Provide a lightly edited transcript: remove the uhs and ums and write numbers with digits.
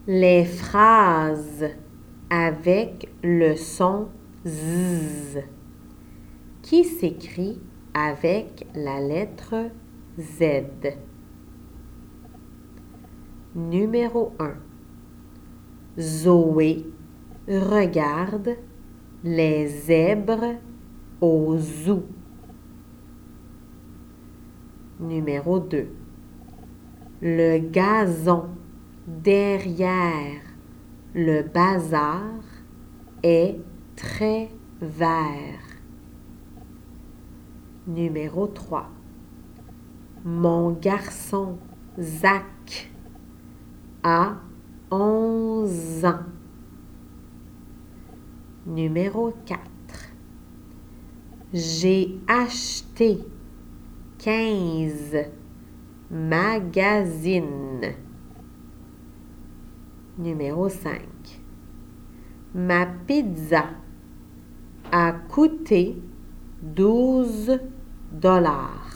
Les phrases avec le son Z qui s'écrit avec la lettre Z. Numéro 1. Zoé regarde les zèbres au zoo. Numéro 2. Le gazon derrière le bazar est très vert. Numéro 3. Mon garçon Zach a 11 ans. Numéro 4. J'ai acheté 15 magazines. Numéro 5. Ma pizza a coûté 12 $.